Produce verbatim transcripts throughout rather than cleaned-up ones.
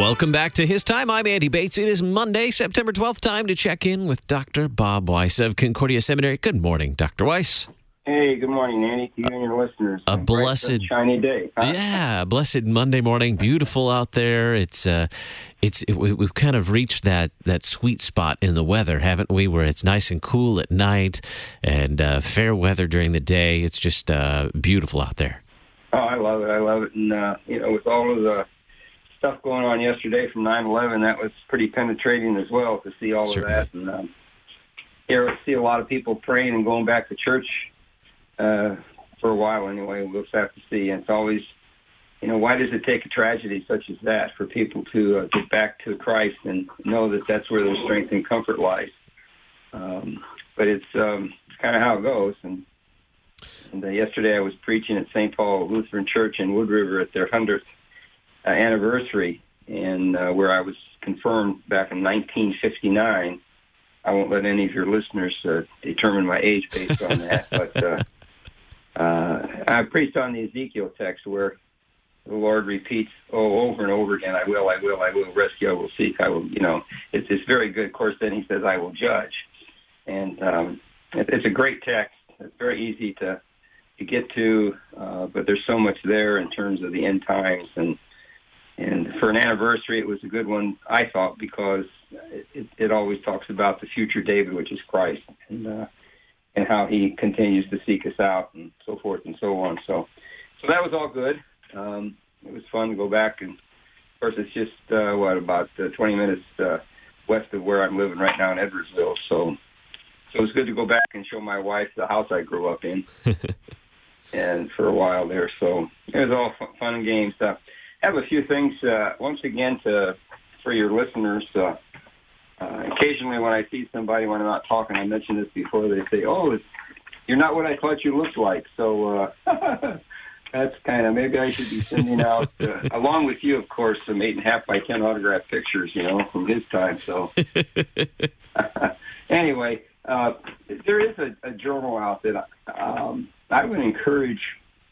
Welcome back to His Time. I'm Andy Bates. It is Monday, September twelfth. Time to check in with Doctor Bob Weiss of Concordia Seminary. Good morning, Doctor Weiss. Hey, good morning, Andy, to you and your listeners. A blessed, shiny day. Huh? Yeah, blessed Monday morning. Beautiful out there. It's uh, it's it, we, we've kind of reached that that sweet spot in the weather, haven't we? Where it's nice and cool at night and uh, fair weather during the day. It's just uh, beautiful out there. Oh, I love it. I love it. And uh, you know, with all of the stuff going on yesterday from nine eleven, that was pretty penetrating as well to see all Certainly. of that. And um, here we see a lot of people praying and going back to church. Uh, for a while anyway, we'll just have to see. And it's always, you know, why does it take a tragedy such as that for people to uh, get back to Christ and know that that's where their strength and comfort lies? Um, but it's, um, it's kind of how it goes. And, and uh, yesterday I was preaching at Saint Paul Lutheran Church in Wood River at their hundredth uh, anniversary, and uh, where I was confirmed back in nineteen fifty-nine. I won't let any of your listeners uh, determine my age based on that, but uh, uh, I preached on the Ezekiel text where the Lord repeats, oh, over and over again, I will, I will, I will rescue, I will seek, I will, you know, it's, it's very good. Of course, then he says, I will judge. And um, it, it's a great text. It's very easy to, to get to, uh, but there's so much there in terms of the end times. And And for an anniversary, it was a good one, I thought, because it, it always talks about the future David, which is Christ, and uh, and how he continues to seek us out, and so forth and so on. So, so that was all good. Um, it was fun to go back, and of course, it's just uh, what about uh, twenty minutes uh, west of where I'm living right now in Edwardsville. So, so it was good to go back and show my wife the house I grew up in, and for a while there. So it was all fun, fun and games stuff. I have a few things, uh, once again, to for your listeners. Uh, uh, occasionally when I see somebody when I'm not talking, I mentioned this before, they say, oh, it's, you're not what I thought you looked like. So uh, that's kind of, maybe I should be sending out, uh, along with you, of course, some eight and a half by ten autograph pictures, you know, from his time. So anyway, uh, there is a, a journal out that um, I would encourage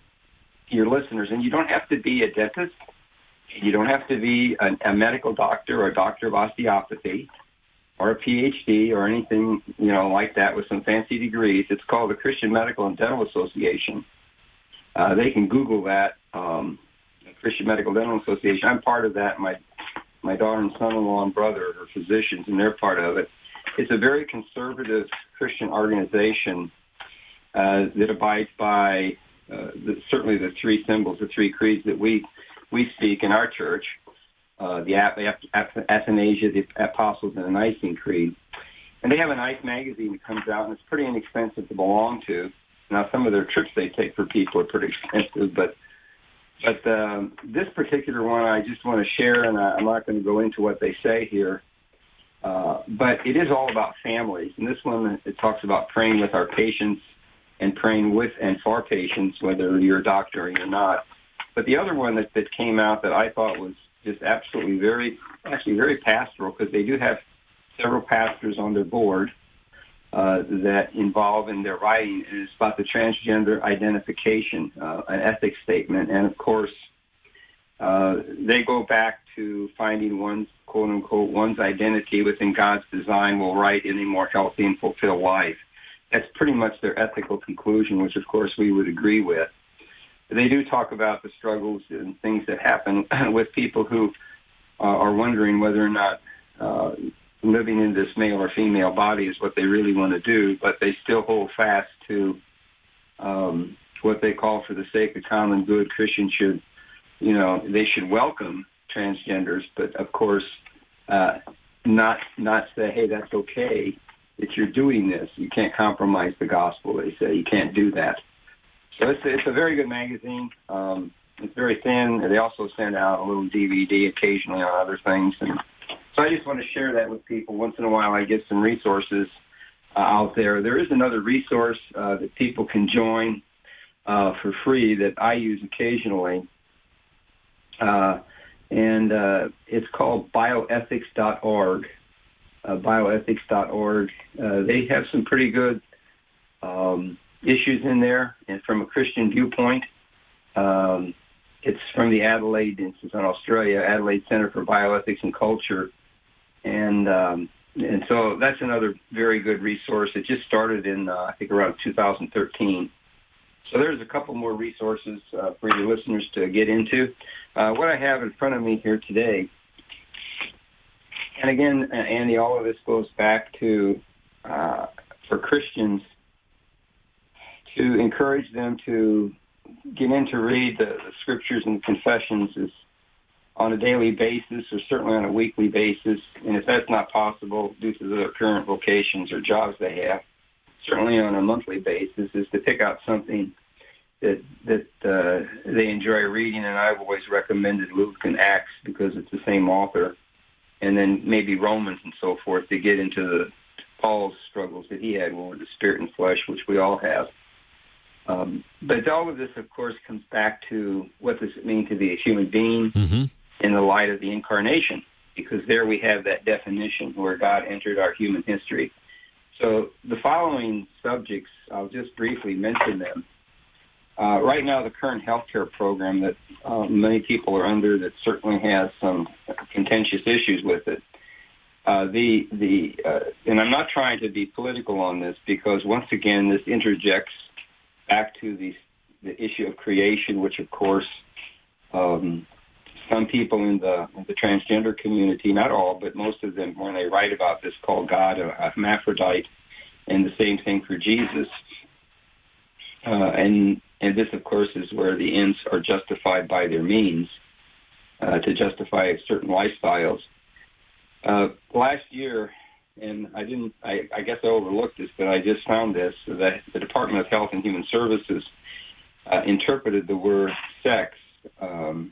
your listeners, and you don't have to be a dentist. You don't have to be a, a medical doctor or a doctor of osteopathy or a P H D or anything, you know, like that with some fancy degrees. It's called the Christian Medical and Dental Association. Uh, they can Google that, um, Christian Medical Dental Association. I'm part of that. My my daughter and son-in-law and brother are physicians, and they're part of it. It's a very conservative Christian organization uh, that abides by uh, the, certainly the three symbols, the three creeds that we we speak in our church, uh, the Athanasian, the Apostles, and the Nicene Creed. And they have a nice magazine that comes out, and it's pretty inexpensive to belong to. Now, some of their trips they take for people are pretty expensive, but but um, this particular one I just want to share, and I, I'm not going to go into what they say here, uh, but it is all about families. And this one, it talks about praying with our patients and praying with and for patients, whether you're a doctor or you're not. But the other one that, that came out that I thought was just absolutely very, actually very pastoral, because they do have several pastors on their board uh, that involve in their writing, and it's about the transgender identification, uh, an ethics statement. And, of course, uh, they go back to finding one's, quote-unquote, one's identity within God's design will right in a more healthy and fulfilled life. That's pretty much their ethical conclusion, which, of course, we would agree with. They do talk about the struggles and things that happen with people who uh, are wondering whether or not uh, living in this male or female body is what they really want to do, but they still hold fast to um, what they call, for the sake of common good, Christians should, you know, they should welcome transgenders, but of course uh, not not say, hey, that's okay that you're doing this. You can't compromise the gospel, they say. You can't do that. So it's, it's a very good magazine. Um, it's very thin. They also send out a little D V D occasionally on other things. And so I just want to share that with people. Once in a while I get some resources uh, out there. There is another resource uh, that people can join uh, for free that I use occasionally. Uh, and uh, it's called bioethics dot org. Uh, bioethics dot org. Uh, they have some pretty good um, issues in there, and from a Christian viewpoint. Um, it's from the Adelaide, it's in Australia, Adelaide Center for Bioethics and Culture. And um, and so that's another very good resource. It just started in, uh, I think, around two thousand thirteen. So there's a couple more resources uh, for your listeners to get into. Uh, what I have in front of me here today, and again, Andy, all of this goes back to, uh, for Christians, to encourage them to get in to read the, the scriptures and the confessions is on a daily basis or certainly on a weekly basis. And if that's not possible due to their current vocations or jobs they have, certainly on a monthly basis, is to pick out something that that uh, they enjoy reading. And I've always recommended Luke and Acts because it's the same author, and then maybe Romans and so forth to get into the Paul's struggles that he had with the spirit and flesh, which we all have. Um, but all of this, of course, comes back to what does it mean to be a human being mm-hmm. in the light of the incarnation, because there we have that definition where God entered our human history. So the following subjects, I'll just briefly mention them. Uh, right now, the current healthcare program that uh, many people are under that certainly has some contentious issues with it. Uh, the the uh, and I'm not trying to be political on this because once again, this interjects back to the the issue of creation, which of course um, some people in the in the transgender community, not all, but most of them, when they write about this, call God a, a hermaphrodite, and the same thing for Jesus. Uh, and and this, of course, is where the ends are justified by their means uh, to justify certain lifestyles. Uh, last year, and I didn't, I, I guess I overlooked this, but I just found this, that the Department of Health and Human Services uh, interpreted the word sex um,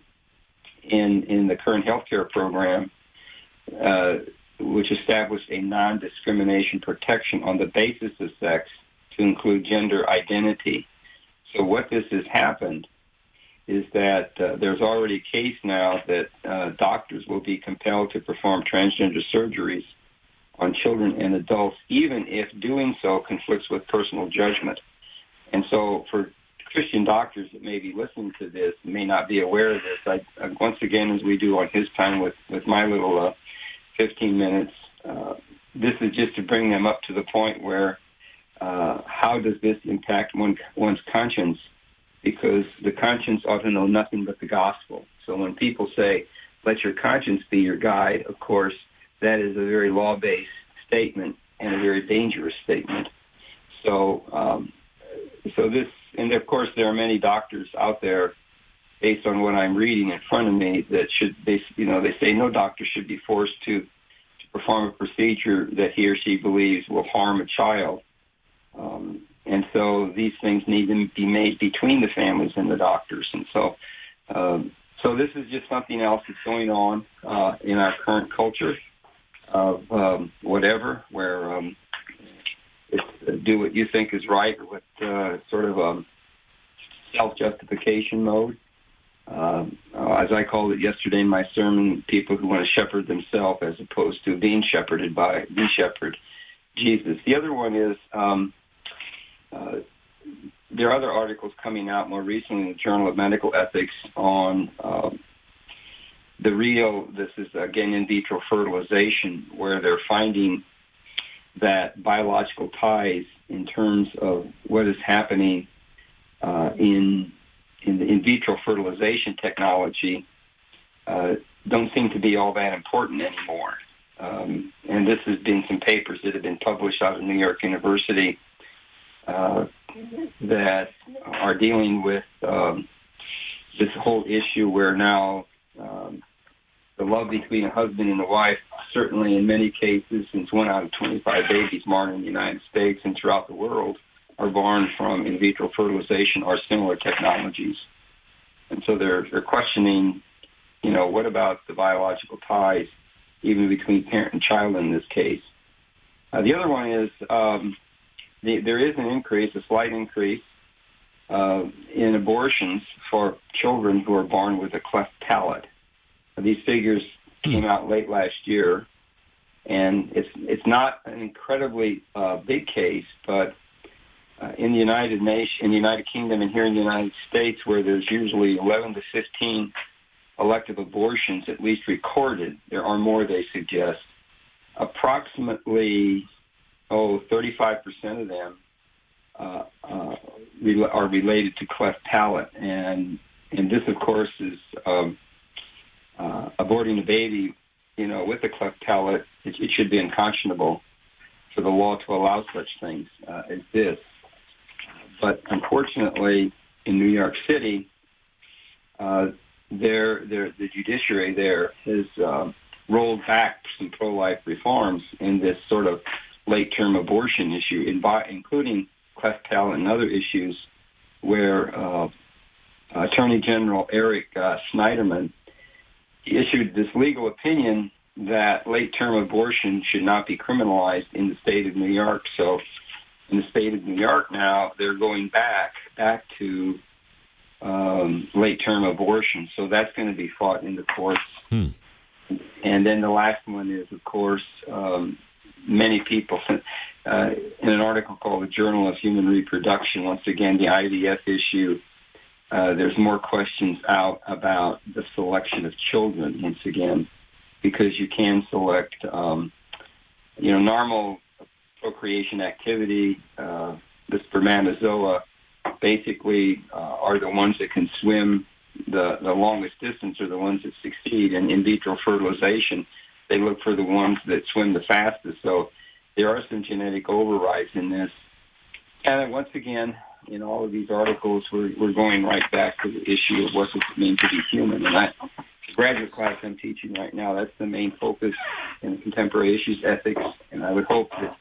in in the current healthcare program, uh, which established a non-discrimination protection on the basis of sex to include gender identity. So what this has happened is that uh, there's already a case now that uh, doctors will be compelled to perform transgender surgeries on children and adults, even if doing so conflicts with personal judgment. And so for Christian doctors that may be listening to this and may not be aware of this, I, I, once again, as we do on his time with, with my little uh, fifteen minutes, uh, this is just to bring them up to the point where uh, how does this impact one, one's conscience? Because the conscience ought to know nothing but the gospel. So when people say, let your conscience be your guide, of course, that is a very law-based statement and a very dangerous statement. So, um, so this, and of course, there are many doctors out there, based on what I'm reading in front of me, that should, they, you know, they say no doctor should be forced to, to perform a procedure that he or she believes will harm a child. Um, and so these things need to be made between the families and the doctors. And so, um, so this is just something else that's going on uh, in our current culture of um, whatever, where um, it's, uh, do what you think is right with uh, sort of a self-justification mode. Um, uh, as I called it yesterday in my sermon, people who want to shepherd themselves as opposed to being shepherded by the shepherd, Jesus. The other one is um, uh, there are other articles coming out more recently in the Journal of Medical Ethics on uh, the real, this is again in vitro fertilization, where they're finding that biological ties in terms of what is happening uh, in in the in vitro fertilization technology uh, don't seem to be all that important anymore. Um, and this has been some papers that have been published out of New York University uh, that are dealing with um, this whole issue where now um, the love between a husband and a wife, certainly in many cases, since one out of twenty-five babies born in the United States and throughout the world are born from in vitro fertilization or similar technologies. And so they're, they're questioning, you know, what about the biological ties, even between parent and child in this case? Uh, the other one is um, the, there is an increase, a slight increase, uh, in abortions for children who are born with a cleft palate. Uh, these figures came out late last year, and it's it's not an incredibly uh, big case, but uh, in the United Nation, in the United Kingdom, and here in the United States, where there's usually eleven to fifteen elective abortions, at least recorded, there are more, they suggest. Approximately, oh, thirty-five percent of them uh, uh, re- are related to cleft palate, and and this, of course, is um, uh, aborting a baby, you know, with a cleft palate. It, it should be unconscionable for the law to allow such things uh, as this. But unfortunately, in New York City, uh, there, there, the judiciary there has uh, rolled back some pro-life reforms in this sort of late-term abortion issue, including cleft palate and other issues, where uh, Attorney General Eric uh, Schneiderman issued this legal opinion that late-term abortion should not be criminalized in the state of New York. So in the state of New York now, they're going back back to um, late-term abortion. So that's going to be fought in the courts. Hmm. And then the last one is, of course, um, many people, uh, in an article called The Journal of Human Reproduction, once again, the I V F issue, uh, there's more questions out about the selection of children, once again, because you can select, um, you know, normal procreation activity. Uh, the spermatozoa basically uh, are the ones that can swim the, the longest distance, are the ones that succeed. And in vitro fertilization, they look for the ones that swim the fastest. So there are some genetic overrides in this. And then once again, in all of these articles, we're, we're going right back to the issue of what does it mean to be human. And I, the graduate class I'm teaching right now, that's the main focus in contemporary issues, ethics. And I would hope that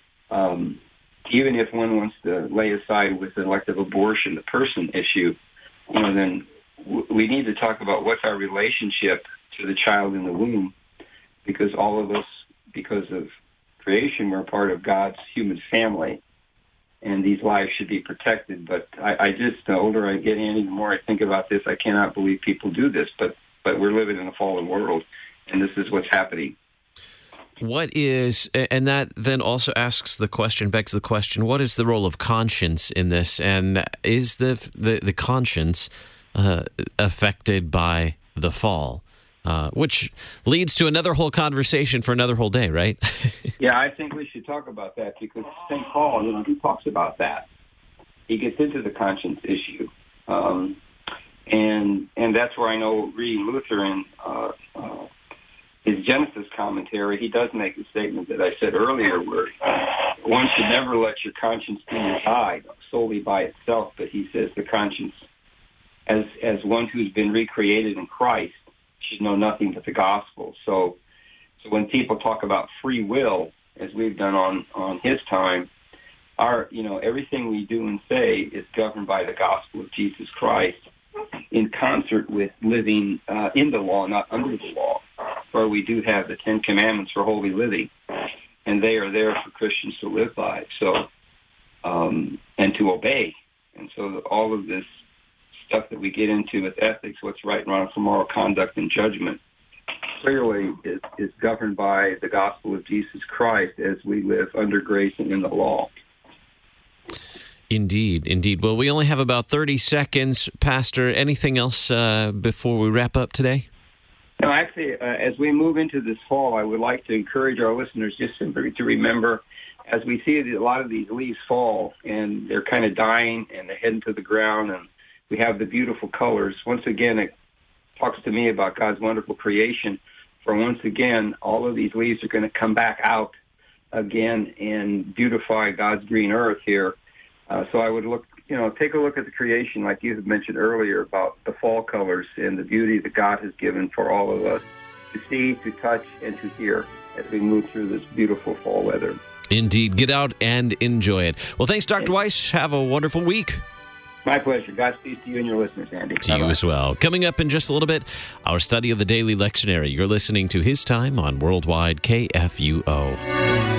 um, even if one wants to lay aside with elective abortion the person issue, you know, then w- we need to talk about what's our relationship to the child in the womb, because all of us, because of creation, we're part of God's human family, and these lives should be protected. But I, I just, the older I get, Andy, the more I think about this, I cannot believe people do this, but, but we're living in a fallen world, and this is what's happening. What is, and that then also asks the question, begs the question, what is the role of conscience in this? And is the the, the conscience uh, affected by the fall? Uh, which leads to another whole conversation for another whole day, right? Yeah, I think we should talk about that, because Saint Paul, you know, he talks about that. He gets into the conscience issue. Um, and and that's where I know, reading Luther in uh, uh, his Genesis commentary, he does make the statement that I said earlier, where one should never let your conscience be your guide solely by itself, but he says the conscience, as as one who's been recreated in Christ, should know nothing but the gospel. So, so when people talk about free will, as we've done on, on his time, our, you know, everything we do and say is governed by the gospel of Jesus Christ, in concert with living uh, in the law, not under the law, where we do have the Ten Commandments for holy living, and they are there for Christians to live by, so um, and to obey. And so all of this stuff that we get into with ethics, what's right and wrong for moral conduct and judgment, clearly is, is governed by the gospel of Jesus Christ as we live under grace and in the law. Indeed, indeed. Well, we only have about thirty seconds, Pastor. Anything else uh, before we wrap up today? No, actually, uh, as we move into this fall, I would like to encourage our listeners just simply to remember, as we see a lot of these leaves fall, and they're kind of dying, and they're heading to the ground, and we have the beautiful colors. Once again, it talks to me about God's wonderful creation. For once again, all of these leaves are going to come back out again and beautify God's green earth here. Uh, so I would look, you know, take a look at the creation, like you had mentioned earlier, about the fall colors and the beauty that God has given for all of us to see, to touch, and to hear as we move through this beautiful fall weather. Indeed. Get out and enjoy it. Well, thanks, Doctor Weiss. Have a wonderful week. My pleasure. Godspeed to you and your listeners, Andy. To Bye-bye. you as well. Coming up in just a little bit, our study of the Daily Lectionary. You're listening to His Time on Worldwide K F U O.